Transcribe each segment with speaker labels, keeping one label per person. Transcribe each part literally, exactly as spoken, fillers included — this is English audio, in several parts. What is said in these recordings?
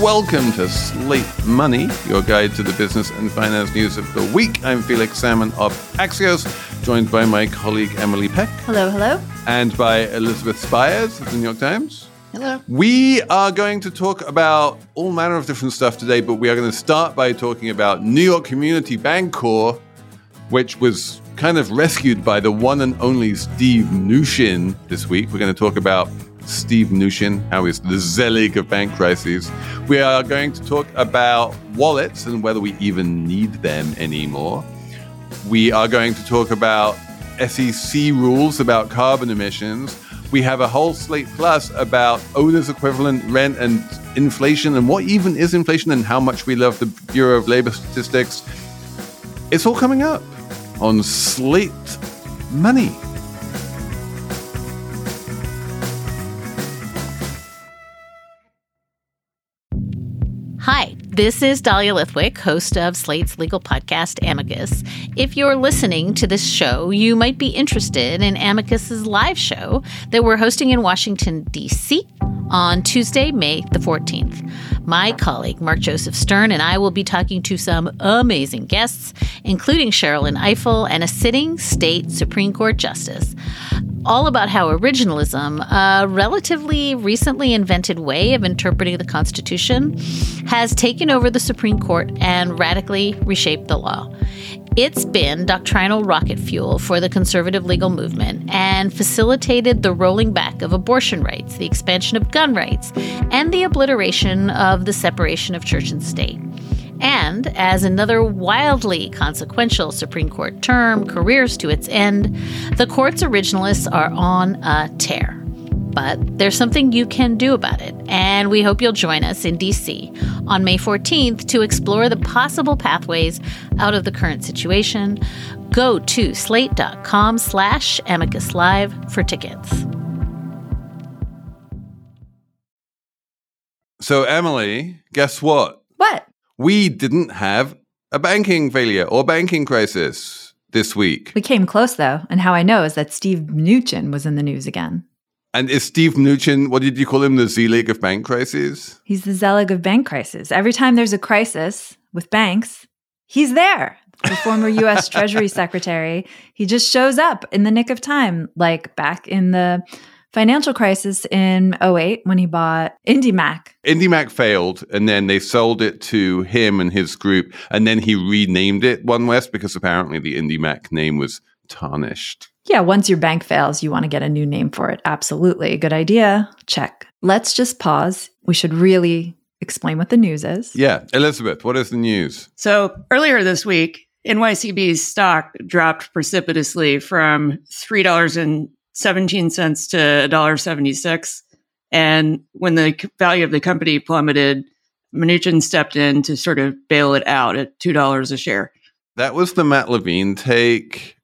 Speaker 1: Welcome to Slate Money, your guide to the business and finance news of the week. I'm Felix Salmon of Axios, joined by my colleague Emily Peck.
Speaker 2: Hello, hello.
Speaker 1: And by Elizabeth Spires of the New York Times.
Speaker 2: Hello.
Speaker 1: We are going to talk about all manner of different stuff today, but we are going to start by talking about New York Community Bancorp, which was kind of rescued by the one and only Steve Mnuchin this week. We're going to talk about Steve Mnuchin, how he's the Zelig of bank crises. We are going to talk about wallets and whether we even need them anymore. We are going to talk about S E C rules about carbon emissions. We have a whole Slate Plus about owner's equivalent rent and inflation and what even is inflation and how much we love the Bureau of Labor Statistics. It's all coming up on Slate Money.
Speaker 3: Hi, this is Dahlia Lithwick, host of Slate's legal podcast, Amicus. If you're listening to this show, you might be interested in Amicus's live show that we're hosting in Washington, D C on Tuesday, May the fourteenth. My colleague, Mark Joseph Stern, and I will be talking to some amazing guests, including Sherrilyn Ifill and a sitting state Supreme Court justice, all about how originalism, a relatively recently invented way of interpreting the Constitution, has taken over the Supreme Court and radically reshaped the law. It's been doctrinal rocket fuel for the conservative legal movement and facilitated the rolling back of abortion rights, the expansion of gun rights, and the obliteration of the separation of church and state. And as another wildly consequential Supreme Court term careers to its end, the court's originalists are on a tear. But there's something you can do about it, and we hope you'll join us in D C on May fourteenth to explore the possible pathways out of the current situation. Go to slate.com slash amicus live for tickets.
Speaker 1: So, Emily, guess what?
Speaker 2: What?
Speaker 1: We didn't have a banking failure or banking crisis this week.
Speaker 2: We came close, though, and how I know is that Steve Mnuchin was in the news again.
Speaker 1: And is Steve Mnuchin, what did you call him, the Zelig of bank crises?
Speaker 2: He's the Zelig of bank crisis. Every time there's a crisis with banks, he's there. The former U S Treasury Secretary, he just shows up in the nick of time, like back in the financial crisis in oh eight when he bought IndyMac.
Speaker 1: IndyMac failed, and then they sold it to him and his group, and then he renamed it OneWest because apparently the IndyMac name was tarnished.
Speaker 2: Yeah, once your bank fails, you want to get a new name for it. Absolutely. Good idea. Check. Let's just pause. We should really explain what the news is.
Speaker 1: Yeah. Elizabeth, what is the news?
Speaker 4: So earlier this week, N Y C B's stock dropped precipitously from three dollars and seventeen cents to one dollar and seventy-six cents. And when the value of the company plummeted, Mnuchin stepped in to sort of bail it out at two dollars a share.
Speaker 1: That was the Matt Levine take,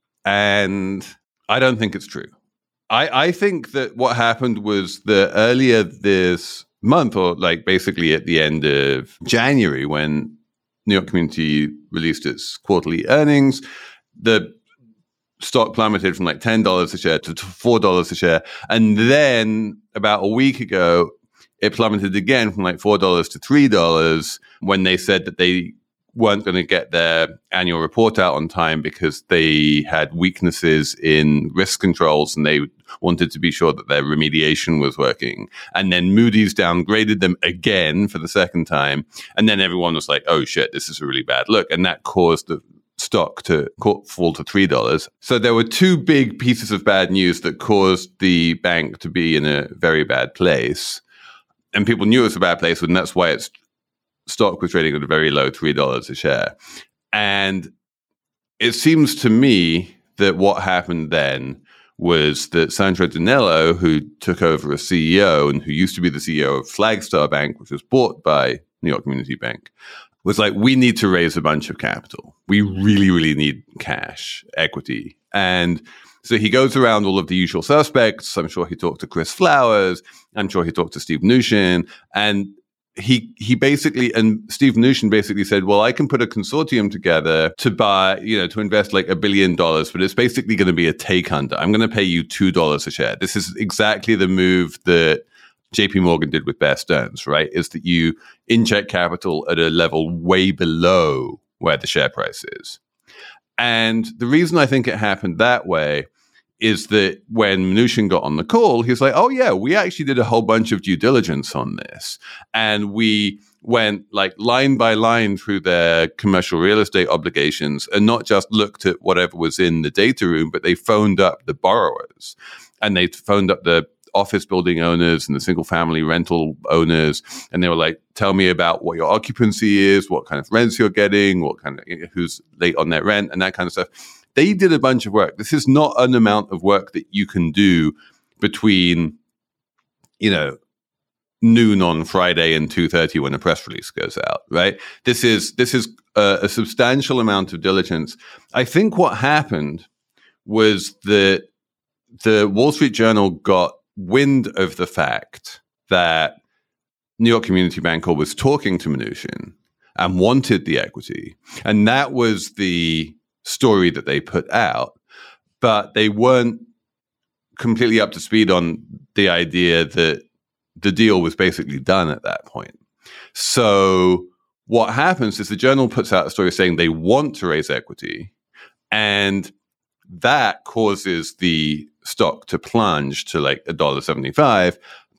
Speaker 1: and I don't think it's true. I, I think that what happened was that earlier this month, or like basically at the end of January, when New York Community released its quarterly earnings, the stock plummeted from like ten dollars a share to four dollars a share. And then about a week ago, it plummeted again from like four dollars to three dollars when they said that they weren't going to get their annual report out on time because they had weaknesses in risk controls and they wanted to be sure that their remediation was working. And then Moody's downgraded them again for the second time. And then everyone was like, oh shit, this is a really bad look. And that caused the stock to fall to three dollars. So there were two big pieces of bad news that caused the bank to be in a very bad place. And people knew it was a bad place, and that's why its stock was trading at a very low three dollars a share. And it seems to me that what happened then was that Sandro Dinello, who took over as C E O and who used to be the C E O of Flagstar Bank, which was bought by New York Community Bank, was like, we need to raise a bunch of capital. We really, really need cash, equity. And so he goes around all of the usual suspects. I'm sure he talked to Chris Flowers. I'm sure he talked to Steve Mnuchin. And he he basically, and Steve Mnuchin basically said, well, I can put a consortium together to buy, you know, to invest like a billion dollars, but it's basically going to be a take under. I'm going to pay you two dollars a share. This is exactly the move that J P Morgan did with Bear Stearns, right? Is that you inject capital at a level way below where the share price is. And the reason I think it happened that way is that when Mnuchin got on the call, he was like, oh, yeah, we actually did a whole bunch of due diligence on this. And we went like line by line through their commercial real estate obligations and not just looked at whatever was in the data room, but they phoned up the borrowers and they phoned up the office building owners and the single family rental owners. And they were like, tell me about what your occupancy is, what kind of rents you're getting, what kind of, you know, who's late on their rent and that kind of stuff. They did a bunch of work. This is not an amount of work that you can do between, you know, noon on Friday and two thirty when a press release goes out, right? This is this is a, a substantial amount of diligence. I think what happened was that the Wall Street Journal got wind of the fact that New York Community Bancorp was talking to Mnuchin and wanted the equity. And that was the story that they put out. But they weren't completely up to speed on the idea that the deal was basically done at that point. So what happens is the Journal puts out a story saying they want to raise equity, and that causes the stock to plunge to like one dollar seventy-five,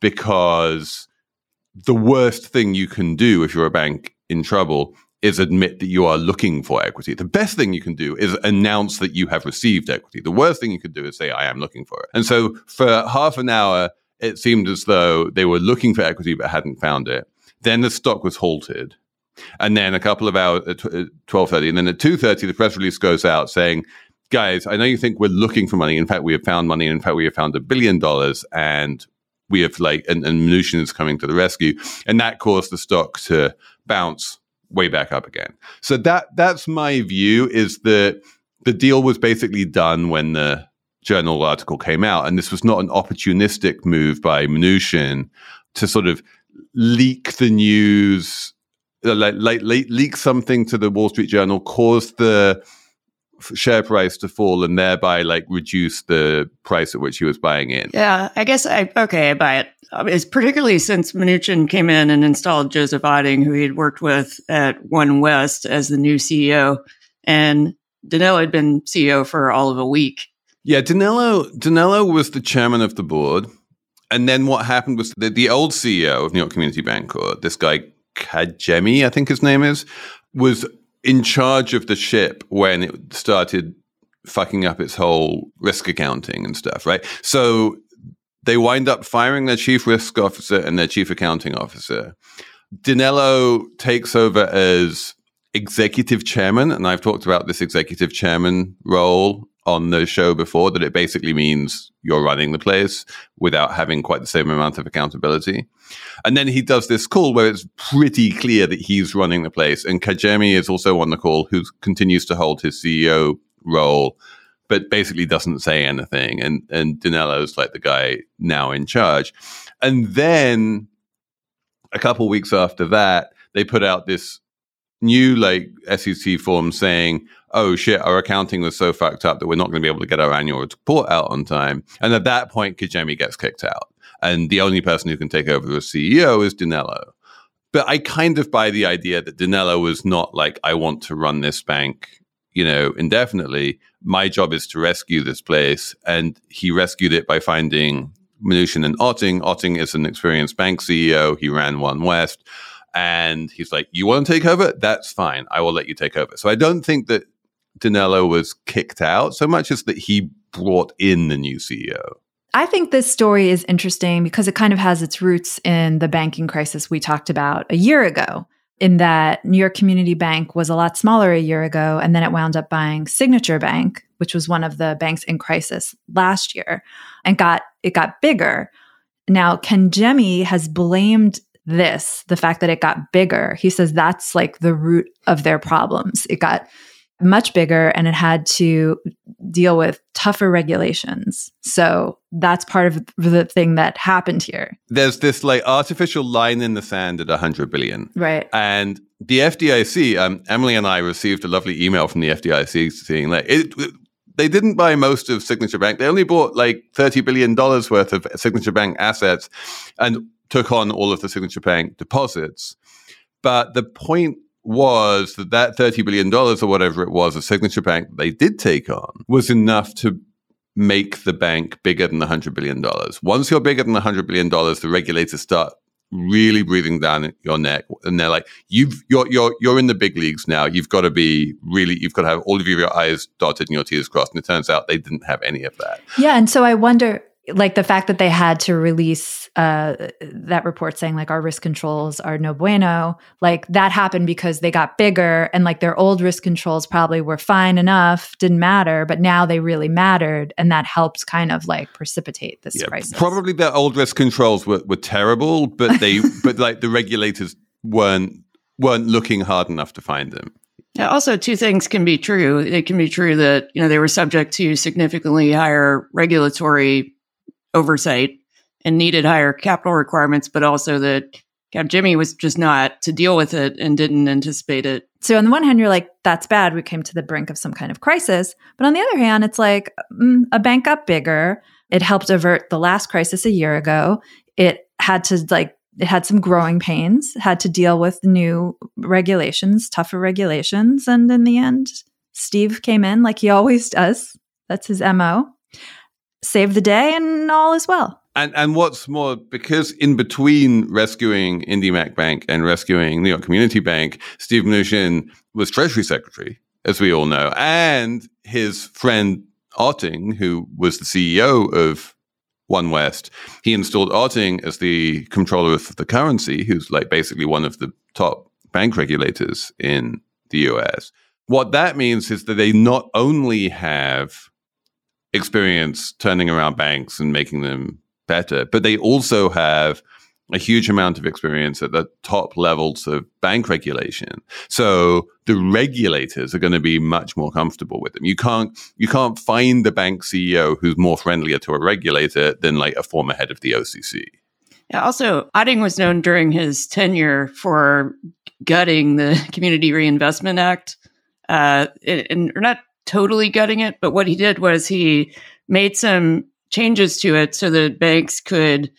Speaker 1: because the worst thing you can do if you're a bank in trouble is admit that you are looking for equity. The best thing you can do is announce that you have received equity. The worst thing you could do is say, I am looking for it. And so for half an hour, it seemed as though they were looking for equity but hadn't found it. Then the stock was halted. And then a couple of hours at twelve thirty, and then at two thirty, the press release goes out saying, guys, I know you think we're looking for money. In fact, we have found money. In fact, we have found a billion dollars, and we have like, and, and Mnuchin is coming to the rescue. And that caused the stock to bounce way back up again. So that that's my view, is that the deal was basically done when the Journal article came out. And this was not an opportunistic move by Mnuchin to sort of leak the news, like, like leak something to the Wall Street Journal, cause the share price to fall, and thereby like reduce the price at which he was buying in.
Speaker 4: Yeah, I guess I, okay, I buy it. It's particularly since Mnuchin came in and installed Joseph Otting, who he had worked with at One West as the new C E O. And Dinello had been C E O for all of a week.
Speaker 1: Yeah, Dinello, Dinello was the chairman of the board. And then what happened was that the old C E O of New York Community Bancorp, this guy Caggiemi, I think his name is, was in charge of the ship when it started fucking up its whole risk accounting and stuff, right? So they wind up firing their chief risk officer and their chief accounting officer. Dinello takes over as executive chairman, and I've talked about this executive chairman role on the show before, that it basically means you're running the place without having quite the same amount of accountability. And then he does this call where it's pretty clear that he's running the place. And Caggiemi is also on the call, who continues to hold his C E O role, but basically doesn't say anything. And, and Dinello's like the guy now in charge. And then a couple weeks after that, they put out this new like S E C form saying, oh shit, our accounting was so fucked up that we're not going to be able to get our annual report out on time. And at that point, Caggiemi gets kicked out. And the only person who can take over as C E O is Dinello. But I kind of buy the idea that Dinello was not like, I want to run this bank, you know, indefinitely. My job is to rescue this place. And he rescued it by finding Mnuchin and Otting. Otting is an experienced bank C E O. He ran One West. And he's like, you want to take over? That's fine. I will let you take over. So I don't think that Dinello was kicked out so much as that he brought in the new C E O.
Speaker 2: I think this story is interesting because it kind of has its roots in the banking crisis we talked about a year ago, in that New York Community Bank was a lot smaller a year ago, and then it wound up buying Signature Bank, which was one of the banks in crisis last year, and got it got bigger. Now, Caggiemi has blamed this, the fact that it got bigger. He says that's like the root of their problems. It got much bigger and it had to deal with tougher regulations. So that's part of the thing that happened here.
Speaker 1: There's this like artificial line in the sand at one hundred billion.
Speaker 2: Right.
Speaker 1: And the F D I C, um, Emily and I received a lovely email from the F D I C saying like, it, they didn't buy most of Signature Bank. They only bought like thirty billion dollars worth of Signature Bank assets and took on all of the Signature Bank deposits. But the point was that that thirty billion dollars or whatever it was, a Signature Bank they did take on, was enough to make the bank bigger than one hundred billion dollars. Once you're bigger than one hundred billion dollars, the regulators start really breathing down your neck, and they're like, "You've you're you're you're in the big leagues now. You've got to be really. You've got to have all of your I's dotted and your T's crossed." And it turns out they didn't have any of that.
Speaker 2: Yeah, and so I wonder, like the fact that they had to release uh, that report saying like our risk controls are no bueno, like that happened because they got bigger, and like their old risk controls probably were fine enough, didn't matter, but now they really mattered, and that helped kind of like precipitate this
Speaker 1: yeah,
Speaker 2: crisis.
Speaker 1: Probably their old risk controls were, were terrible, but they but like the regulators weren't weren't looking hard enough to find them.
Speaker 4: Yeah, also, two things can be true. It can be true that, you know, they were subject to significantly higher regulatory oversight and needed higher capital requirements, but also that Capgemini was just not to deal with it and didn't anticipate it.
Speaker 2: So on the one hand, you're like, that's bad. We came to the brink of some kind of crisis. But on the other hand, it's like mm, a bank got bigger. It helped avert the last crisis a year ago. It had to like, it had some growing pains, had to deal with new regulations, tougher regulations. And in the end, Steve came in like he always does. That's his M O. Saved the day, and all is well.
Speaker 1: And and what's more, because in between rescuing IndyMac Bank and rescuing New York Community Bank, Steve Mnuchin was Treasury Secretary, as we all know, and his friend Otting, who was the C E O of OneWest, he installed Otting as the controller of the currency, who's like basically one of the top bank regulators in the U S. What that means is that they not only have experience turning around banks and making them better, but they also have a huge amount of experience at the top levels of bank regulation. So the regulators are going to be much more comfortable with them. You can't you can't find the bank C E O who's more friendlier to a regulator than like a former head of the O C C.
Speaker 4: Yeah, also, Otting was known during his tenure for gutting the Community Reinvestment Act, uh, and or not totally gutting it, but what he did was he made some changes to it so that banks could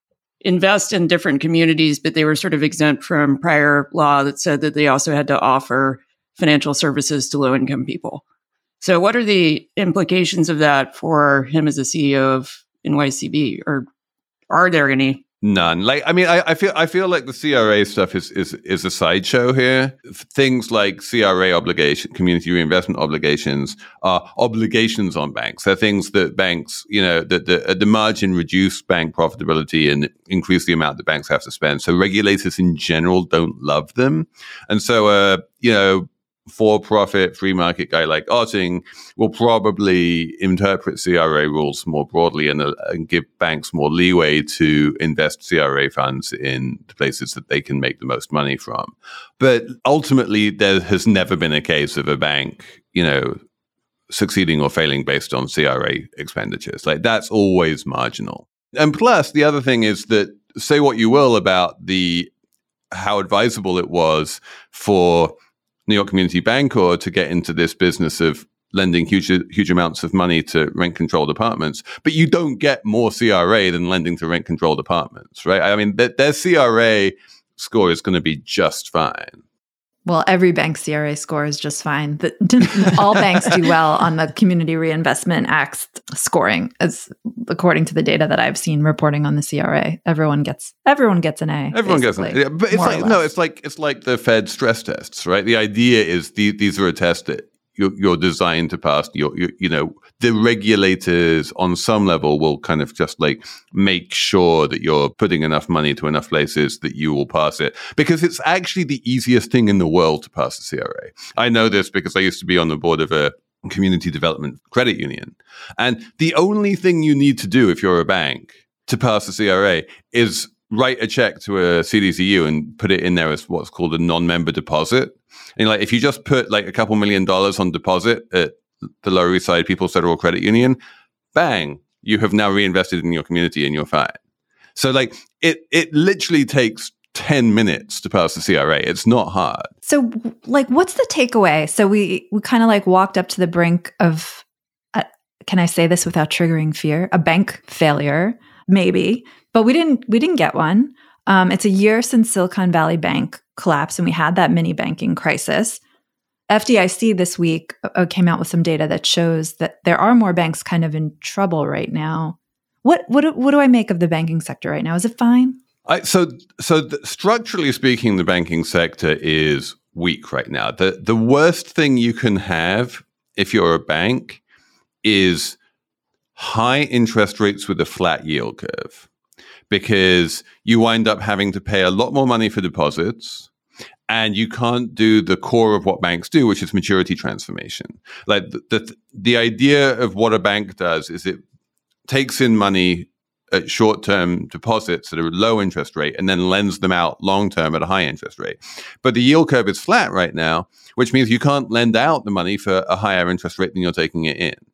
Speaker 4: invest in different communities, but they were sort of exempt from prior law that said that they also had to offer financial services to low-income people. So what are the implications of that for him as a C E O of N Y C B, or are there any?
Speaker 1: None. Like, I mean, I, I feel I feel like the C R A stuff is is is a sideshow here. Things like C R A obligation, community reinvestment obligations, are obligations on banks. They're things that banks, you know, that the, at the margin reduce bank profitability and increase the amount that banks have to spend. So regulators in general don't love them, and so, uh, you know, for-profit free market guy like Otting will probably interpret C R A rules more broadly and, uh, and give banks more leeway to invest C R A funds in the places that they can make the most money from. But ultimately, there has never been a case of a bank, you know, succeeding or failing based on C R A expenditures. Like, that's always marginal. And plus, the other thing is that, say what you will about the how advisable it was for New York Community Bank or to get into this business of lending huge huge amounts of money to rent-controlled apartments, but you don't get more C R A than lending to rent-controlled apartments, right? I mean, th- their C R A score is going to be just fine.
Speaker 2: Well, every bank C R A score is just fine. The, all banks do well on the Community Reinvestment Act's scoring, as according to the data that I've seen reporting on the C R A. Everyone gets everyone gets an A.
Speaker 1: Everyone gets an A. Yeah, but it's like no, it's like it's like the Fed stress tests, right? The idea is the, these are a test that you're, you're designed to pass. You're, you you know, the regulators on some level will kind of just like make sure that you're putting enough money to enough places that you will pass it, because it's actually the easiest thing in the world to pass the C R A. I know this because I used to be on the board of a community development credit union. And the only thing you need to do if you're a bank to pass the C R A is write a check to a C D C U and put it in there as what's called a non-member deposit. And like, if you just put like a couple million dollars on deposit at the Lower East Side People's Federal Credit Union, bang, you have now reinvested in your community and you're fine. So like, it it literally takes ten minutes to pass the C R A. It's not hard.
Speaker 2: So like, what's the takeaway? So we, we kind of like walked up to the brink of, uh, can I say this without triggering fear? A bank failure, maybe, but we didn't, we didn't get one. Um, it's a year since Silicon Valley Bank collapse and we had that mini banking crisis, F D I C this week uh, came out with some data that shows that there are more banks kind of in trouble right now. What what what do I make of the banking sector right now? Is it fine?
Speaker 1: I, so so th- structurally speaking, the banking sector is weak right now. The the worst thing you can have if you're a bank is high interest rates with a flat yield curve, because you wind up having to pay a lot more money for deposits. And you can't do the core of what banks do, which is maturity transformation. Like the, the the idea of what a bank does is it takes in money at short-term deposits at a low interest rate and then lends them out long-term at a high interest rate. But the yield curve is flat right now, which means you can't lend out the money for a higher interest rate than you're taking it in.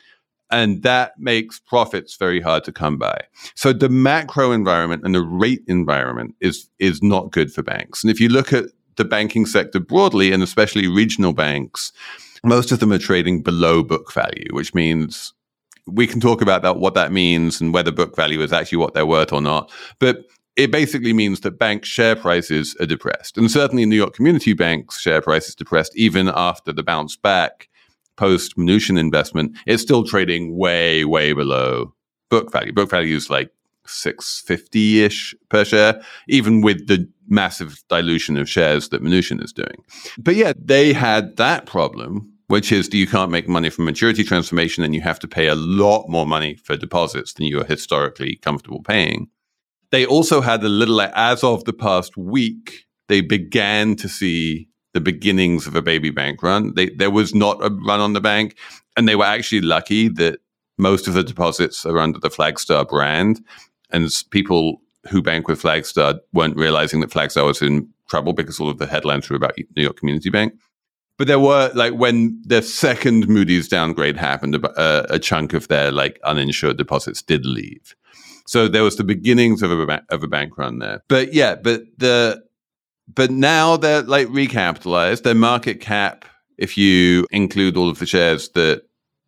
Speaker 1: And that makes profits very hard to come by. So the macro environment and the rate environment is is not good for banks. And if you look at the banking sector broadly, and especially regional banks, most of them are trading below book value, which means we can talk about that, what that means and whether book value is actually what they're worth or not. But it basically means that bank share prices are depressed. And certainly New York Community Bank's share price is depressed even after the bounce back post Mnuchin investment. It's still trading way, way below book value. Book value is like six fifty-ish per share, even with the massive dilution of shares that Mnuchin is doing. But yeah, they had that problem, which is you can't make money from maturity transformation and you have to pay a lot more money for deposits than you are historically comfortable paying. They also had a little, as of the past week, they began to see the beginnings of a baby bank run. They, there was not a run on the bank, and they were actually lucky that most of the deposits are under the Flagstar brand. And people who bank with Flagstar weren't realizing that Flagstar was in trouble because all of the headlines were about New York Community Bank. But there were, like, when the second Moody's downgrade happened, a, a chunk of their like uninsured deposits did leave. So there was the beginnings of a ba- of a bank run there. But yeah, but the but now they're like recapitalized. Their market cap, if you include all of the shares that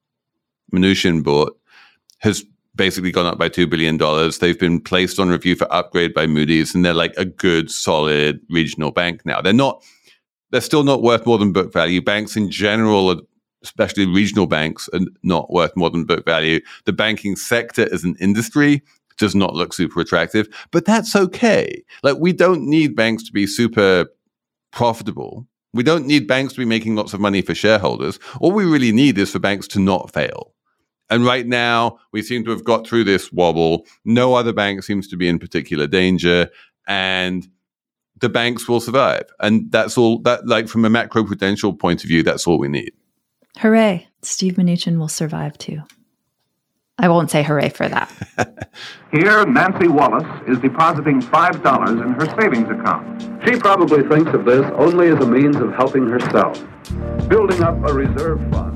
Speaker 1: Mnuchin bought, has basically gone up by two billion dollars. They've been placed on review for upgrade by Moody's, and they're like a good, solid regional bank now. They're not, they're still not worth more than book value. Banks in general, especially regional banks, are not worth more than book value. The banking sector as an industry does not look super attractive, but that's okay. Like, we don't need banks to be super profitable. We don't need banks to be making lots of money for shareholders. All we really need is for banks to not fail. And right now, we seem to have got through this wobble. No other bank seems to be in particular danger, and the banks will survive. And that's all that, like, from a macro-prudential point of view, that's all we need.
Speaker 2: Hooray. Steve Mnuchin will survive too. I won't say hooray for that.
Speaker 5: Here, Nancy Wallace is depositing five dollars in her savings account.
Speaker 6: She probably thinks of this only as a means of helping herself, building up a reserve fund.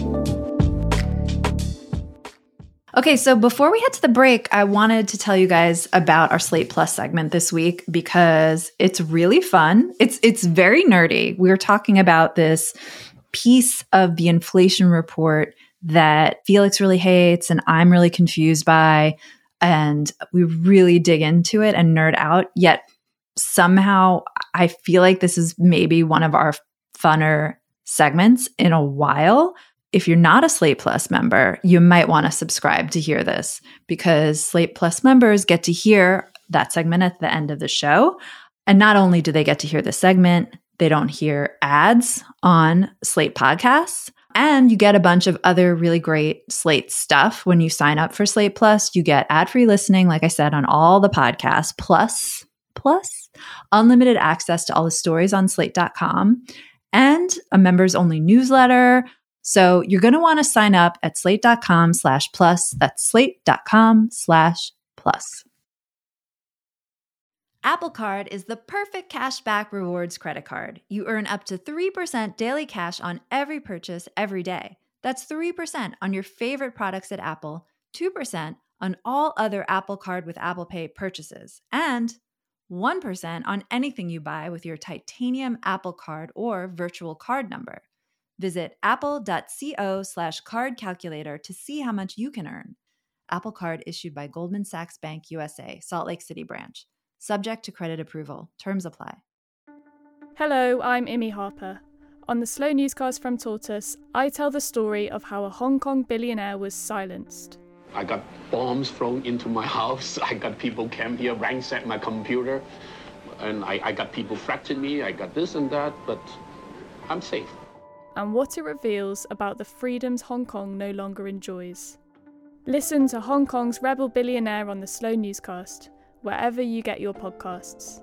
Speaker 2: Okay, so before we head to the break, I wanted to tell you guys about our Slate Plus segment this week because it's really fun. It's it's very nerdy. We were talking about this piece of the inflation report that Felix really hates and I'm really confused by, and we really dig into it and nerd out. Yet somehow I feel like this is maybe one of our funner segments in a while. If you're not a Slate Plus member, you might want to subscribe to hear this, because Slate Plus members get to hear that segment at the end of the show. And not only do they get to hear the segment, they don't hear ads on Slate podcasts. And you get a bunch of other really great Slate stuff when you sign up for Slate Plus. You get ad-free listening, like I said, on all the podcasts, plus, plus unlimited access to all the stories on slate dot com, and a members-only newsletter. So you're going to want to sign up at slate dot com slash plus. That's slate dot com slash plus. Apple Card is the perfect cashback rewards credit card. You earn up to three percent daily cash on every purchase every day. That's three percent on your favorite products at Apple, two percent on all other Apple Card with Apple Pay purchases, and one percent on anything you buy with your titanium Apple Card or virtual card number. Visit apple.co slash card calculator to see how much you can earn. Apple Card issued by Goldman Sachs Bank U S A, Salt Lake City branch. Subject to credit approval. Terms apply.
Speaker 7: Hello, I'm Imi Harper. On the Slow Newscast from Tortoise, I tell the story of how a Hong Kong billionaire was silenced.
Speaker 8: I got bombs thrown into my house. I got people came here, ransacked my computer. And I, I got people threatening me. I got this and that, but I'm safe.
Speaker 7: And what it reveals about the freedoms Hong Kong no longer enjoys. Listen to Hong Kong's rebel billionaire on the Slow Newscast, wherever you get your podcasts.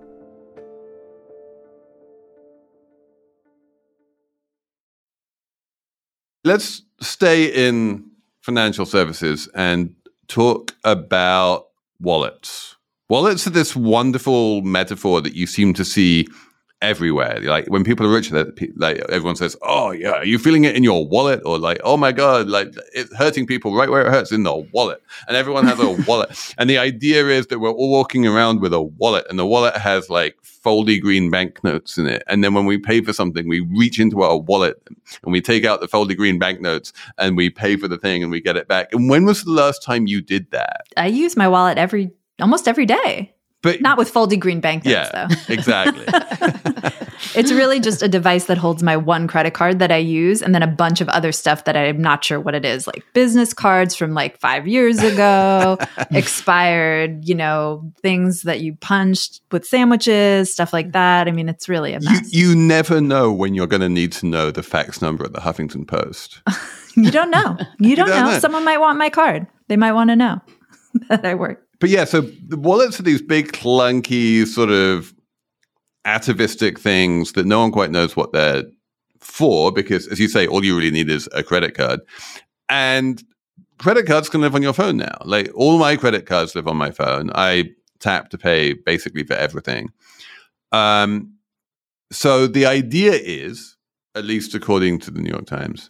Speaker 1: Let's stay in financial services and talk about wallets. Wallets are this wonderful metaphor that you seem to see everywhere. Like when people are rich, like everyone says, "Oh yeah, are you feeling it in your wallet?" Or like, "Oh my god, like it's hurting people right where it hurts in the wallet." And everyone has a wallet. And the idea is that we're all walking around with a wallet, and the wallet has like foldy green banknotes in it. And then when we pay for something, we reach into our wallet and we take out the foldy green banknotes and we pay for the thing and we get it back. And when was the last time you did that?
Speaker 2: I use my wallet every almost every day. But not with foldy green banknotes,
Speaker 1: yeah,
Speaker 2: though.
Speaker 1: Exactly.
Speaker 2: It's really just a device that holds my one credit card that I use and then a bunch of other stuff that I'm not sure what it is, like business cards from like five years ago, expired, you know, things that you punched with sandwiches, stuff like that. I mean, it's really a mess.
Speaker 1: You, you never know when you're going to need to know the fax number at the Huffington Post.
Speaker 2: You don't know. You don't,
Speaker 1: you don't
Speaker 2: know.
Speaker 1: know.
Speaker 2: Someone might want my card. They might want to know that I work.
Speaker 1: But yeah, so the wallets are these big, clunky, sort of atavistic things that no one quite knows what they're for because, as you say, all you really need is a credit card. And credit cards can live on your phone now. Like all my credit cards live on my phone. I tap to pay basically for everything. Um, so the idea is, at least according to the New York Times,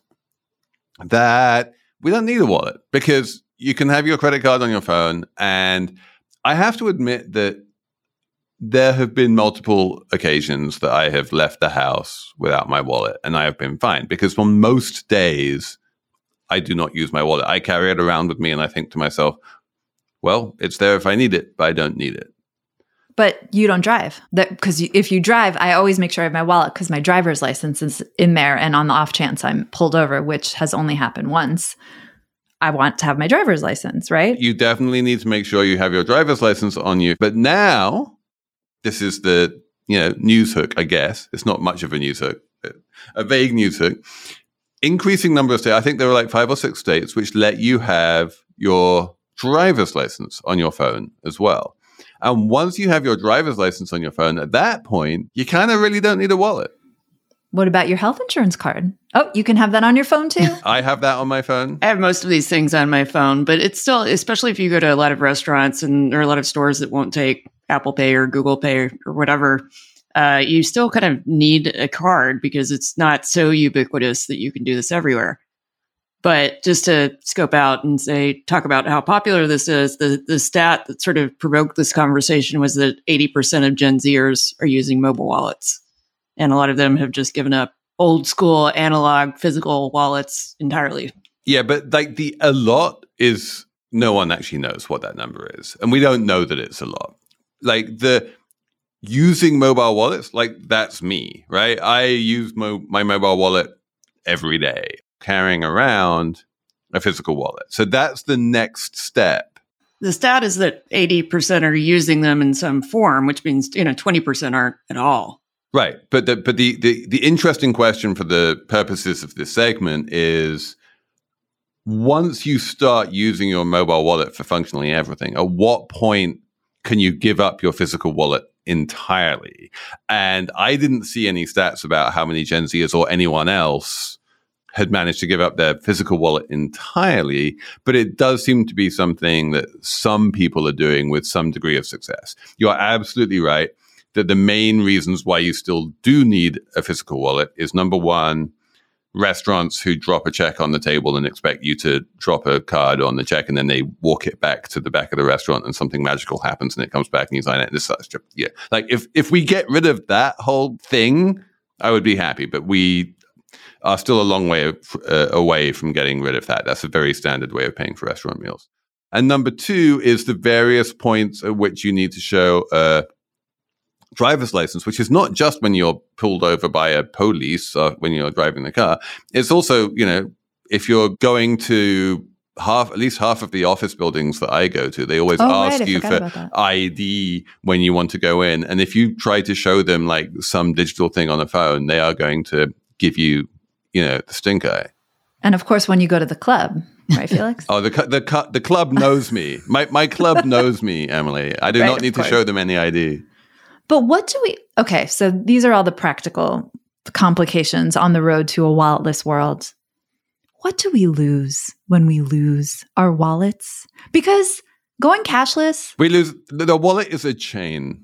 Speaker 1: that we don't need a wallet because you can have your credit card on your phone. And I have to admit that there have been multiple occasions that I have left the house without my wallet and I have been fine because on most days I do not use my wallet. I carry it around with me and I think to myself, well, it's there if I need it, but I don't need it.
Speaker 2: But you don't drive. Because if you drive, I always make sure I have my wallet because my driver's license is in there. And on the off chance I'm pulled over, which has only happened once, I want to have my driver's license, right?
Speaker 1: You definitely need to make sure you have your driver's license on you. But now, this is the you know news hook, I guess. It's not much of a news hook, a vague news hook. Increasing number of states, I think there are like five or six states, which let you have your driver's license on your phone as well. And once you have your driver's license on your phone, at that point, you kind of really don't need a wallet.
Speaker 2: What about your health insurance card? Oh, you can have that on your phone too?
Speaker 1: I have that on my phone.
Speaker 4: I have most of these things on my phone, but it's still, especially if you go to a lot of restaurants and there are a lot of stores that won't take Apple Pay or Google Pay or, or whatever, uh, you still kind of need a card because it's not so ubiquitous that you can do this everywhere. But just to scope out and say, talk about how popular this is, the, the stat that sort of provoked this conversation was that eighty percent of Gen Zers are using mobile wallets. And a lot of them have just given up old school analog physical wallets entirely.
Speaker 1: Yeah, but like the a lot is no one actually knows what that number is. And we don't know that it's a lot. Like the using mobile wallets, like that's me, right? I use mo- my mobile wallet every day, carrying around a physical wallet. So that's the next step.
Speaker 4: The stat is that eighty percent are using them in some form, which means, you know, twenty percent aren't at all.
Speaker 1: Right. But the, but the, the, the interesting question for the purposes of this segment is once you start using your mobile wallet for functionally everything, at what point can you give up your physical wallet entirely? And I didn't see any stats about how many Gen Zers or anyone else had managed to give up their physical wallet entirely, but it does seem to be something that some people are doing with some degree of success. You are absolutely right that the main reasons why you still do need a physical wallet is number one, restaurants who drop a check on the table and expect you to drop a card on the check and then they walk it back to the back of the restaurant and something magical happens and it comes back and you sign it. This such yeah. Like if, if we get rid of that whole thing, I would be happy, but we are still a long way uh, away from getting rid of that. That's a very standard way of paying for restaurant meals. And number two is the various points at which you need to show a driver's license, which is not just when you're pulled over by a police or when you're driving the car. It's also, you know, if you're going to half, at least half of the office buildings that I go to, they always
Speaker 2: Oh,
Speaker 1: ask
Speaker 2: right, I
Speaker 1: you
Speaker 2: forgot
Speaker 1: for
Speaker 2: about that.
Speaker 1: I D when you want to go in. And if you try to show them like some digital thing on a phone, they are going to give you, you know, the stink eye.
Speaker 2: And of course, when you go to the club, right, Felix?
Speaker 1: Oh, the cu- the cu- the club knows me. My my club knows me, Emily. I do
Speaker 2: Right,
Speaker 1: not
Speaker 2: of
Speaker 1: need to
Speaker 2: course.
Speaker 1: show them any I D.
Speaker 2: But what do we, okay, so these are all the practical complications on the road to a walletless world. What do we lose when we lose our wallets? Because going cashless,
Speaker 1: We lose the, the wallet is a chain,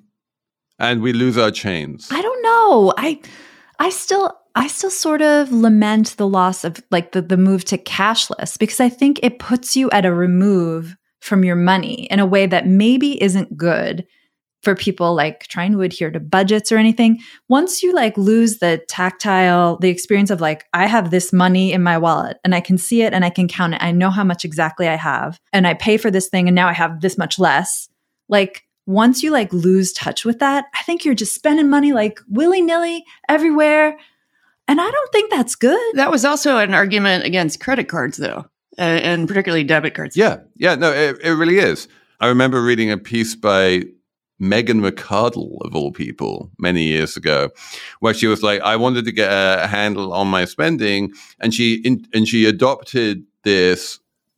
Speaker 1: and we lose our chains.
Speaker 2: I don't know. I I still I still sort of lament the loss of like the, the move to cashless because I think it puts you at a remove from your money in a way that maybe isn't good for people like trying to adhere to budgets or anything. Once you like lose the tactile, the experience of like, I have this money in my wallet and I can see it and I can count it. I know how much exactly I have and I pay for this thing and now I have this much less. Like once you like lose touch with that, I think you're just spending money like willy nilly everywhere. And I don't think that's good.
Speaker 4: That was also an argument against credit cards, though, uh, and particularly debit cards.
Speaker 1: Yeah, yeah, no, it, it really is. I remember reading a piece by Megan McArdle, of all people, many years ago, where she was like, I wanted to get a handle on my spending, and she in, and she adopted this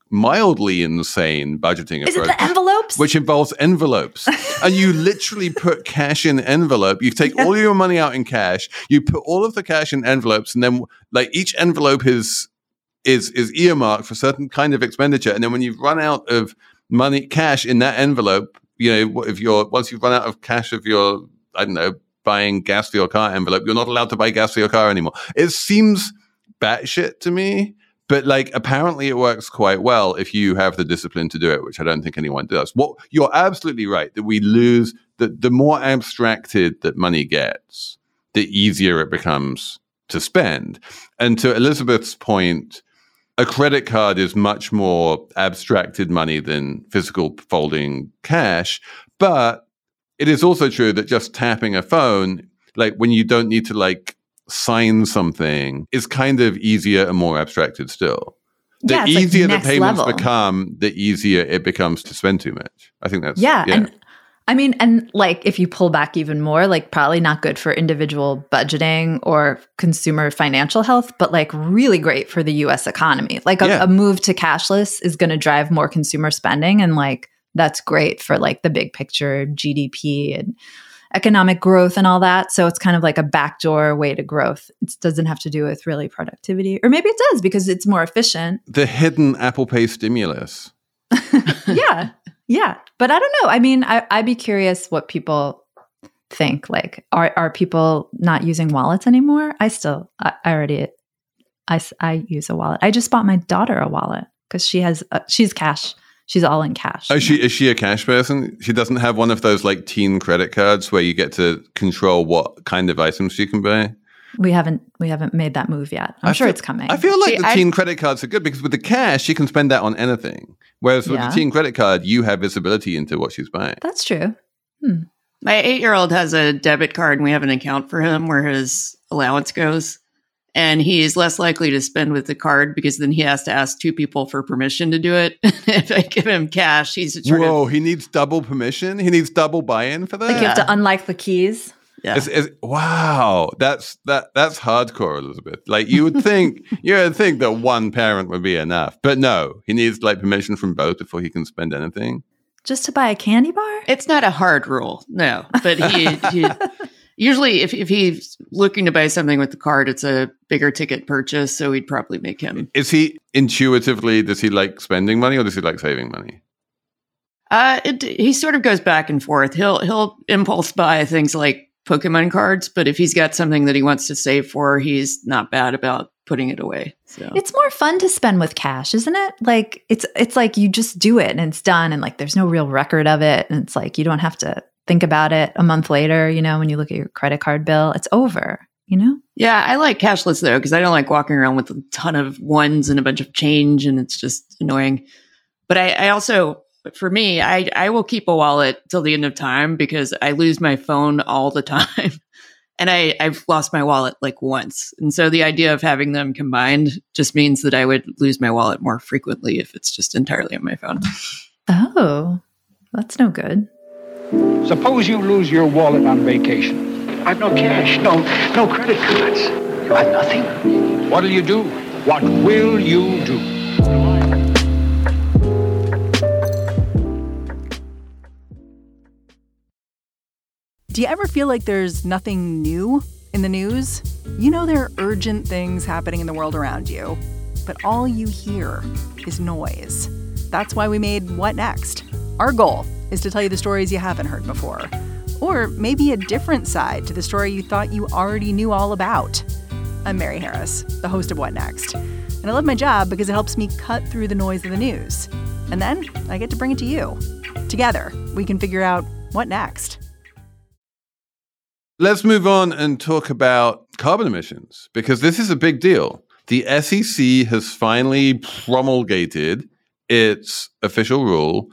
Speaker 1: mildly insane budgeting
Speaker 2: Is it
Speaker 1: approach,
Speaker 2: the envelopes?
Speaker 1: which involves envelopes. And you literally put cash in envelope. You take all your money out in cash, you put all of the cash in envelopes, and then like each envelope is is is earmarked for certain kind of expenditure. And then when you've run out of money, cash in that envelope, you know, if you're once you've run out of cash of your, I don't know, buying gas for your car envelope, you're not allowed to buy gas for your car anymore. It seems batshit to me, but like apparently it works quite well if you have the discipline to do it, which I don't think anyone does. What you're absolutely right that we lose the the more abstracted that money gets, the easier it becomes to spend. And to Elizabeth's point, a credit card is much more abstracted money than physical folding cash. But it is also true that just tapping a phone, like when you don't need to like sign something, is kind of easier and more abstracted still. The
Speaker 2: Yeah, it's like
Speaker 1: easier the
Speaker 2: next
Speaker 1: payments
Speaker 2: level.
Speaker 1: become, the easier it becomes to spend too much. I think that's
Speaker 2: Yeah, and I mean, and like if you pull back even more, like probably not good for individual budgeting or consumer financial health, but like really great for the U S economy. Like a,
Speaker 1: Yeah.
Speaker 2: a move to cashless is going to drive more consumer spending, and like that's great for like the big picture G D P and economic growth and all that. So it's kind of like a backdoor way to growth. It doesn't have to do with really productivity, or maybe it does because it's more efficient.
Speaker 1: the hidden Apple Pay stimulus.
Speaker 2: yeah. Yeah. But I don't know. I mean, I, I'd be curious what people think. Like, are, are people not using wallets anymore? I still, I, I already, I, s- I use a wallet. I just bought my daughter a wallet because she has, uh, she's cash. She's all in cash.
Speaker 1: Oh, she is she a cash person? She doesn't have one of those like teen credit cards where you get to control what kind of items she can buy.
Speaker 2: We haven't, we haven't made that move yet. I'm
Speaker 1: I
Speaker 2: sure
Speaker 1: feel-
Speaker 2: it's coming.
Speaker 1: I feel like
Speaker 4: See,
Speaker 1: the
Speaker 4: I-
Speaker 1: teen credit cards are good because with the cash, she can spend that on anything. Whereas with
Speaker 2: Yeah.
Speaker 1: the teen credit card, you have visibility into what she's buying.
Speaker 2: That's true.
Speaker 4: My eight-year-old has a debit card, and we have an account for him where his allowance goes. And he's less likely to spend with the card because then he has to ask two people for permission to do it. If I give him cash, he's sort
Speaker 1: Whoa,
Speaker 4: of
Speaker 1: he needs double permission? He needs double buy-in for that?
Speaker 2: Like you have to unlock the keys.
Speaker 4: yeah.
Speaker 1: It's- it's- wow, that's that that's hardcore, Elizabeth. Like you would think, you would think that one parent would be enough, but no, he needs like permission from both before he can spend anything.
Speaker 2: Just to buy a candy bar?
Speaker 4: It's not a hard rule, no. But he, he usually, if if he's looking to buy something with the card, it's a bigger ticket purchase, so we'd probably make him.
Speaker 1: Is he intuitively? Does he like spending money or does he like saving money?
Speaker 4: Uh, it, he sort of goes back and forth. He'll he'll impulse buy things like Pokemon cards, but if he's got something that he wants to save for, he's not bad about putting it away. So
Speaker 2: It's more fun to spend with cash, isn't it? Like it's it's like you just do it and it's done, and like there's no real record of it, and it's like you don't have to think about it a month later, you know, when you look at your credit card bill, it's over, you know?
Speaker 4: yeah, I like cashless though because I don't like walking around with a ton of ones and a bunch of change, and it's just annoying. But I, I also But for me, I, I will keep a wallet till the end of time because I lose my phone all the time. And I, I've lost my wallet like once. And so the idea of having them combined just means that I would lose my wallet more frequently if it's just entirely on my phone.
Speaker 2: Oh, that's no good.
Speaker 9: Suppose you lose your wallet on vacation.
Speaker 5: I've no cash, no, no credit cards. You have nothing?
Speaker 9: What'll you do? What will you do?
Speaker 10: Do you ever feel like there's nothing new in the news? You know there are urgent things happening in the world around you, but all you hear is noise. That's why we made What Next? Our goal is to tell you the stories you haven't heard before, or maybe a different side to the story you thought you already knew all about. I'm Mary Harris, the host of What Next? And I love my job because it helps me cut through the noise of the news. And then I get to bring it to you. Together, we can figure out what next.
Speaker 1: Let's move on and talk about carbon emissions, because this is a big deal. The S E C has finally promulgated its official rule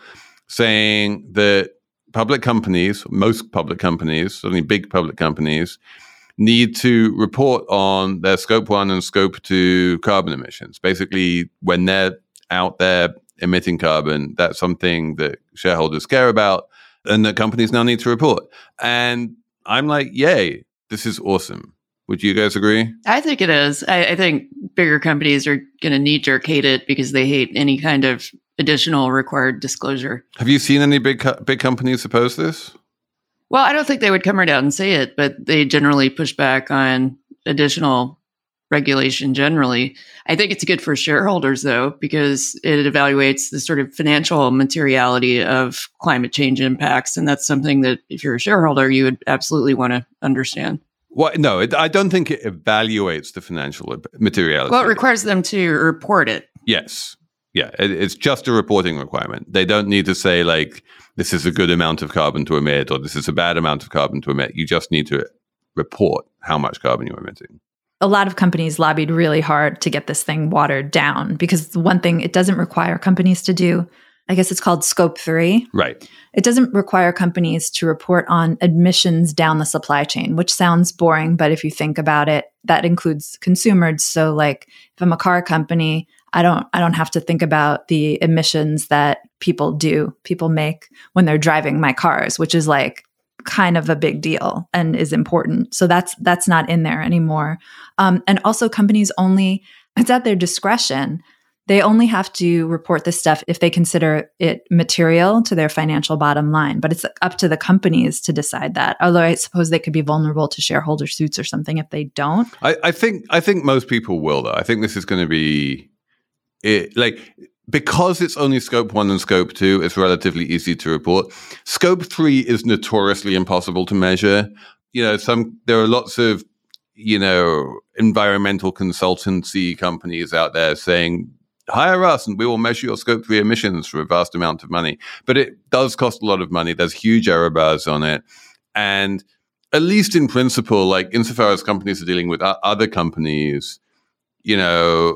Speaker 1: saying that public companies, most public companies, certainly big public companies, need to report on their scope one and scope two carbon emissions. Basically, when they're out there emitting carbon, that's something that shareholders care about and that companies now need to report. And I'm like, yay, this is awesome. Would you guys agree?
Speaker 4: I think it is. I, I think bigger companies are going to knee-jerk hate it because they hate any kind of additional required disclosure.
Speaker 1: Have you seen any big co- big companies oppose this?
Speaker 4: Well, I don't think they would come right out and say it, but they generally push back on additional regulation generally. I think it's good for shareholders, though, because it evaluates the sort of financial materiality of climate change impacts. And that's something that if you're a shareholder, you would absolutely want to understand.
Speaker 1: Well, no, it, I don't think it evaluates the financial materiality.
Speaker 4: Well, it requires them to report it.
Speaker 1: Yes. Yeah, it, it's just a reporting requirement. They don't need to say, like, this is a good amount of carbon to emit or this is a bad amount of carbon to emit. You just need to report how much carbon you're emitting.
Speaker 2: A lot of companies lobbied really hard to get this thing watered down because one thing it doesn't require companies to do, I guess it's called scope three.
Speaker 1: Right. It
Speaker 2: doesn't require companies to report on emissions down the supply chain, which sounds boring, but if you think about it, that includes consumers. So like if I'm a car company, I don't I don't have to think about the emissions that people do, people make when they're driving my cars, which is like kind of a big deal and is important. So that's that's not in there anymore. Um, and also companies only, it's at their discretion. They only have to report this stuff if they consider it material to their financial bottom line. But it's up to the companies to decide that. Although I suppose they could be vulnerable to shareholder suits or something if they don't.
Speaker 1: I, I think I think most people will, though. I think this is going to be it, like because it's only scope one and scope two, it's relatively easy to report. Scope three is notoriously impossible to measure. You know, some there are lots of, you know, environmental consultancy companies out there saying, hire us and we will measure your scope three emissions for a vast amount of money. But it does cost a lot of money. There's huge error bars on it. And at least in principle, like insofar as companies are dealing with other companies, you know,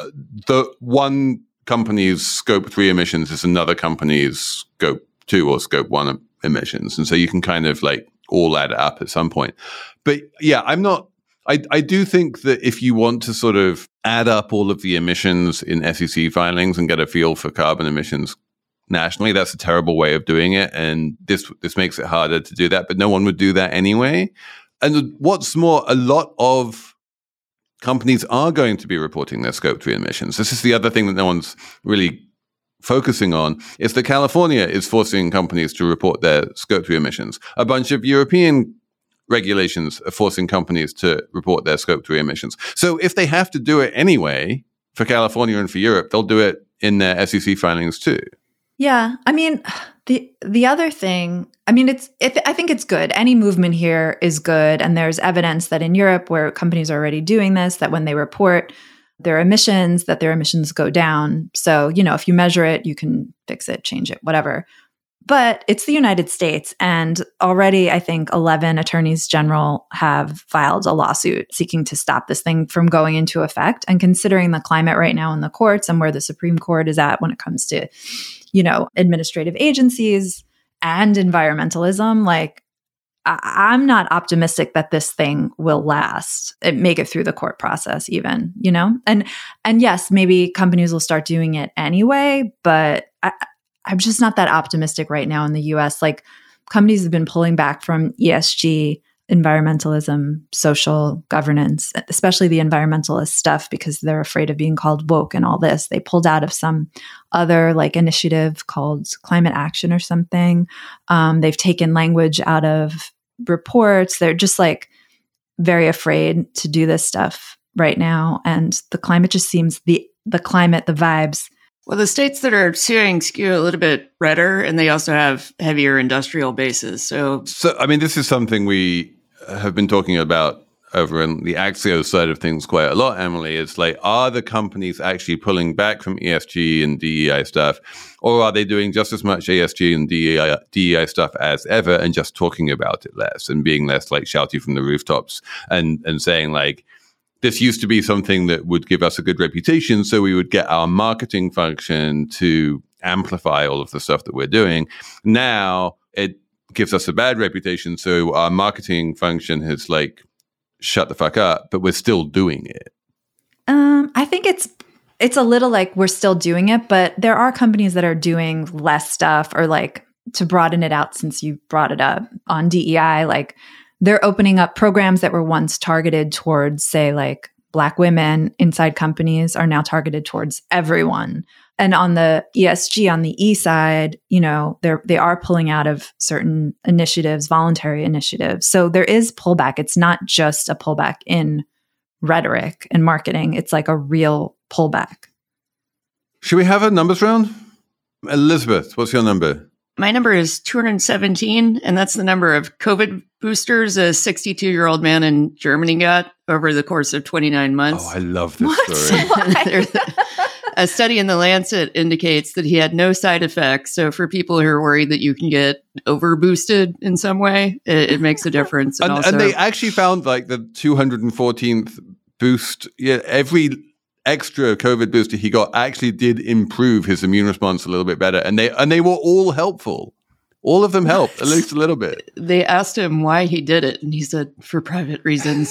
Speaker 1: the one company's scope three emissions is another company's scope two or scope one emissions. And so you can kind of like all add it up at some point. But yeah, I'm not, I, I do think that if you want to sort of add up all of the emissions in S E C filings and get a feel for carbon emissions nationally, that's a terrible way of doing it. And this, this makes it harder to do that, but no one would do that anyway. And what's more, a lot of companies are going to be reporting their scope three emissions. This is the other thing that no one's really focusing on, is that California is forcing companies to report their scope three emissions. A bunch of European regulations are forcing companies to report their scope three emissions. So if they have to do it anyway, for California and for Europe, they'll do it in their S E C filings too.
Speaker 2: Yeah. I mean, the the other thing, I mean, it's it, I think it's good. Any movement here is good. And there's evidence that in Europe, where companies are already doing this, that when they report their emissions, that their emissions go down. So, you know, if you measure it, you can fix it, change it, whatever. But it's the United States, and already I think eleven attorneys general have filed a lawsuit seeking to stop this thing from going into effect. And considering the climate right now in the courts and where the Supreme Court is at when it comes to, you know, administrative agencies and environmentalism, like I- I'm not optimistic that this thing will last, it make it through the court process even, you know? And and yes, maybe companies will start doing it anyway, but I, I'm just not that optimistic right now in the U S. Like companies have been pulling back from E S G, environmentalism, social governance, especially the environmentalist stuff, because they're afraid of being called woke and all this. They pulled out of some other like initiative called Climate Action or something. Um, they've taken language out of reports. They're just like very afraid to do this stuff right now. And the climate just seems the the climate, the vibes.
Speaker 4: Well, the states that are suing skew a little bit redder, and they also have heavier industrial bases. So,
Speaker 1: so I mean, this is something we have been talking about over in the Axios side of things quite a lot, Emily. It's like, are the companies actually pulling back from E S G and D E I stuff, or are they doing just as much E S G and D E I, D E I stuff as ever and just talking about it less and being less like shouty from the rooftops and, and saying like, this used to be something that would give us a good reputation, so we would get our marketing function to amplify all of the stuff that we're doing. Now it gives us a bad reputation, so our marketing function has like shut the fuck up, but we're still doing it.
Speaker 2: Um, I think it's it's a little like we're still doing it, but there are companies that are doing less stuff, or like, to broaden it out, since you brought it up on D E I, like they're opening up programs that were once targeted towards, say, like Black women inside companies are now targeted towards everyone. And on the E S G, on the E side, you know, they're, they are pulling out of certain initiatives, voluntary initiatives. So there is pullback. It's not just a pullback in rhetoric and marketing. It's like a real pullback.
Speaker 1: Should we have a numbers round? Elizabeth, what's your number?
Speaker 4: my number is two hundred seventeen, and that's the number of COVID boosters a sixty-two-year-old man in Germany got over the course of twenty-nine months.
Speaker 1: Oh, I love this
Speaker 2: What?
Speaker 1: story.
Speaker 4: A study in The Lancet indicates that he had no side effects. So for people who are worried that you can get over boosted in some way, it, it makes a difference.
Speaker 1: And,
Speaker 4: also,
Speaker 1: and they actually found like the two hundred fourteenth boost, yeah, every extra COVID booster he got actually did improve his immune response a little bit better. And they and they were all helpful. All of them helped, at least a little bit.
Speaker 4: They asked him why he did it, and he said, for private reasons.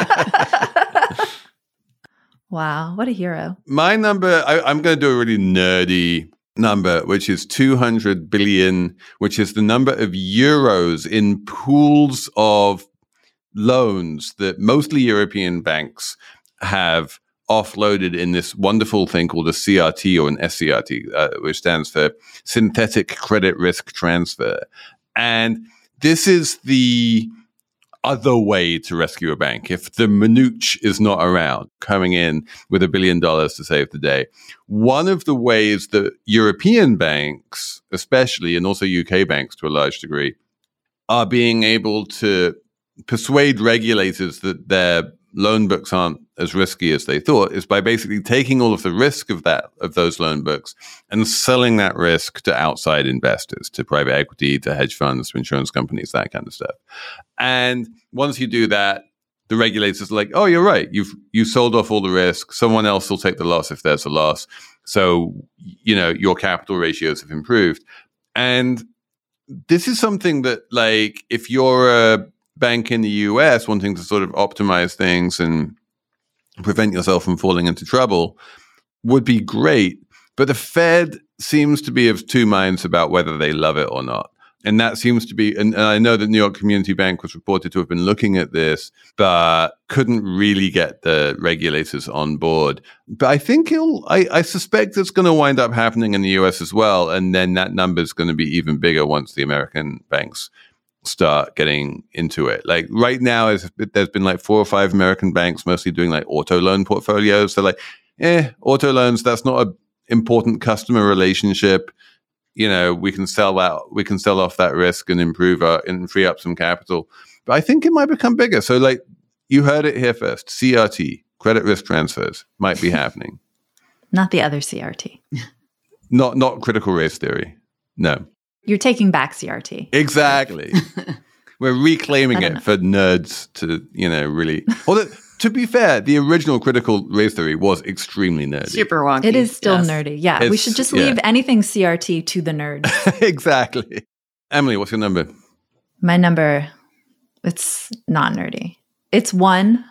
Speaker 2: Wow, what a hero.
Speaker 1: My number, I, I'm going to do a really nerdy number, which is two hundred billion, which is the number of euros in pools of loans that mostly European banks have offloaded in this wonderful thing called a C R T or an S C R T, uh, which stands for Synthetic Credit Risk Transfer. And this is the other way to rescue a bank. If the Manooch is not around, coming in with a billion dollars to save the day, one of the ways that European banks, especially, and also U K banks to a large degree, are being able to persuade regulators that their loan books aren't as risky as they thought is by basically taking all of the risk of that, of those loan books, and selling that risk to outside investors, to private equity, to hedge funds, to insurance companies, that kind of stuff. And once you do that, the regulators are like, oh, you're right. You've, you sold off all the risk. Someone else will take the loss if there's a loss. So, you know, your capital ratios have improved. And this is something that, like, if you're a bank in the U S wanting to sort of optimize things and prevent yourself from falling into trouble, would be great. But the Fed seems to be of two minds about whether they love it or not. And that seems to be, and, and I know that New York Community Bank was reported to have been looking at this, but couldn't really get the regulators on board. But I think it'll, I, I suspect it's going to wind up happening in the U S as well. And then that number is going to be even bigger once the American banks start getting into it. Like right now, there's been like four or five American banks mostly doing like auto loan portfolios. So like, eh, auto loans, that's not an important customer relationship. You know, we can sell out, we can sell off that risk and improve our, and free up some capital. But I think it might become bigger. So like, you heard it here first. C R T, credit risk transfers, might be happening.
Speaker 2: Not the other C R T.
Speaker 1: Not, not critical race theory. No.
Speaker 2: You're taking back C R T.
Speaker 1: Exactly. We're reclaiming it
Speaker 2: know.
Speaker 1: for nerds to, you know, really. Although, to be fair, the original critical race theory was extremely nerdy.
Speaker 4: Super wonky.
Speaker 2: It is still
Speaker 4: yes.
Speaker 2: nerdy. Yeah,
Speaker 1: It's-
Speaker 2: we should just
Speaker 1: yeah.
Speaker 2: leave anything C R T to the nerds.
Speaker 1: Exactly. Emily, what's your number?
Speaker 2: My number, it's not nerdy. It's one,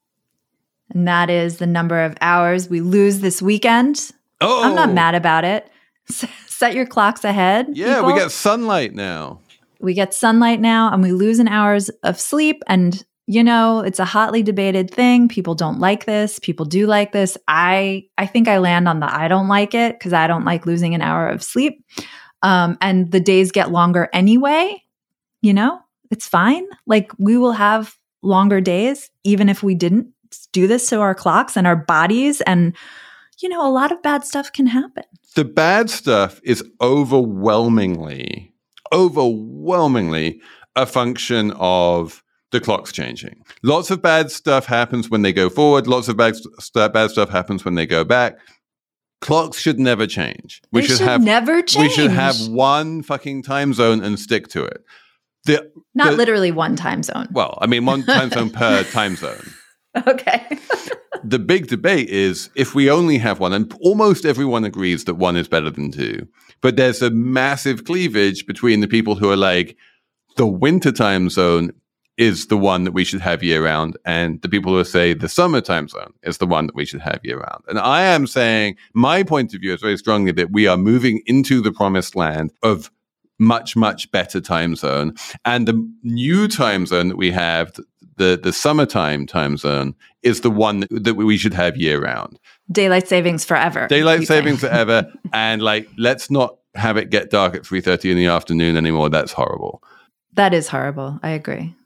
Speaker 2: and that is the number of hours we lose this weekend.
Speaker 1: Oh,
Speaker 2: I'm not mad about it. S- Set your clocks ahead.
Speaker 1: Yeah,
Speaker 2: people.
Speaker 1: we get sunlight now.
Speaker 2: we get sunlight now, and we lose an hours of sleep. And you know, it's a hotly debated thing. People don't like this. People do like this. I I think I land on the I don't like it because I don't like losing an hour of sleep. Um, and the days get longer anyway. You know, it's fine. Like we will have longer days, even if we didn't do this to our clocks and our bodies. And, you know, a lot of bad stuff can happen.
Speaker 1: The bad stuff is overwhelmingly, overwhelmingly a function of the clocks changing. Lots of bad stuff happens when they go forward. Lots of bad, st- bad stuff happens when they go back. Clocks should never change. We
Speaker 2: They
Speaker 1: should,
Speaker 2: should
Speaker 1: have
Speaker 2: never
Speaker 1: We should
Speaker 2: change.
Speaker 1: have one fucking time zone and stick to it. The,
Speaker 2: Not
Speaker 1: the-
Speaker 2: literally one time zone.
Speaker 1: Well, I mean, one time zone per time zone.
Speaker 2: Okay.
Speaker 1: The big debate is if we only have one, and almost everyone agrees that one is better than two, but there's a massive cleavage between the people who are like, the winter time zone is the one that we should have year round, and the people who say the summer time zone is the one that we should have year round. And I am saying my point of view is very strongly that we are moving into the promised land of much, much better time zone. And the new time zone that we have, the, the summertime time zone, is the one that, that we should have year round.
Speaker 2: Daylight savings forever.
Speaker 1: Daylight
Speaker 2: you say.
Speaker 1: savings forever. And like, let's not have it get dark at three thirty in the afternoon anymore. That's horrible.
Speaker 2: That is horrible. I agree.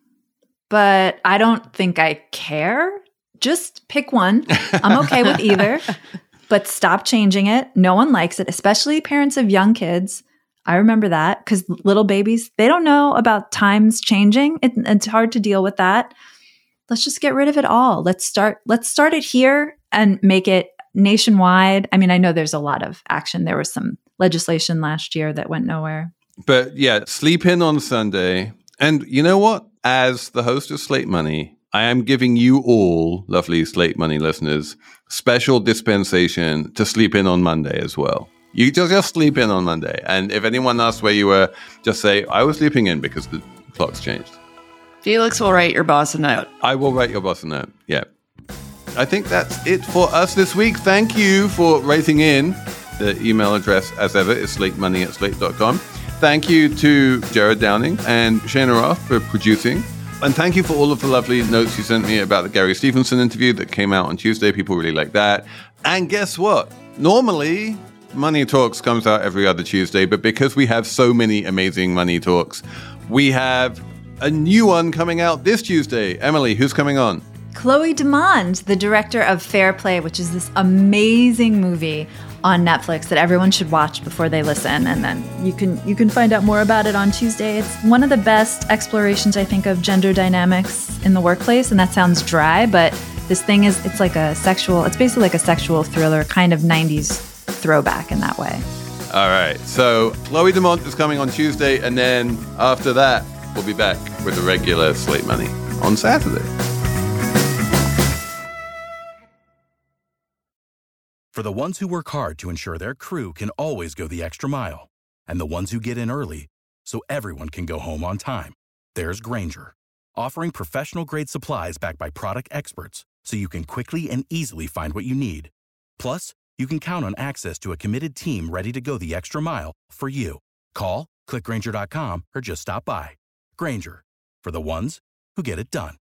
Speaker 2: But I don't think I care. Just pick one. I'm okay with either. But stop changing it. No one likes it, especially parents of young kids. I remember that because little babies, they don't know about times changing. It, it's hard to deal with that. Let's just get rid of it all. Let's start. Let's start it here and make it nationwide. I mean, I know there's a lot of action. There was some legislation last year that went nowhere.
Speaker 1: But yeah, sleep in on Sunday. And you know what? As the host of Slate Money, I am giving you all, lovely Slate Money listeners, special dispensation to sleep in on Monday as well. You just, just sleep in on Monday. And if anyone asks where you were, just say, I was sleeping in because the clocks changed.
Speaker 4: Felix will write your boss a note.
Speaker 1: I will write your boss a note. Yeah. I think that's it for us this week. Thank you for writing in. The email address, as ever, is slatemoney at slate dot com. Thank you to Jared Downing and Shana Roth for producing. And thank you for all of the lovely notes you sent me about the Gary Stevenson interview that came out on Tuesday. People really like that. And guess what? Normally, Money Talks comes out every other Tuesday, but because we have so many amazing Money Talks, we have a new one coming out this Tuesday. Emily, who's coming on?
Speaker 2: Chloe Demond, the director of Fair Play, which is this amazing movie on Netflix that everyone should watch before they listen. And then you can you can find out more about it on Tuesday. It's one of the best explorations, I think, of gender dynamics in the workplace. And that sounds dry, but this thing is, it's like a sexual, it's basically like a sexual thriller, kind of nineties throwback in that way.
Speaker 1: All right. So Chloe Demond is coming on Tuesday. And then after that, we'll be back with the regular Slate Money on Saturday.
Speaker 11: For the ones who work hard to ensure their crew can always go the extra mile, and the ones who get in early so everyone can go home on time, there's Grainger, offering professional-grade supplies backed by product experts so you can quickly and easily find what you need. Plus, you can count on access to a committed team ready to go the extra mile for you. Call, click Grainger dot com, or just stop by. Grainger, for the ones who get it done.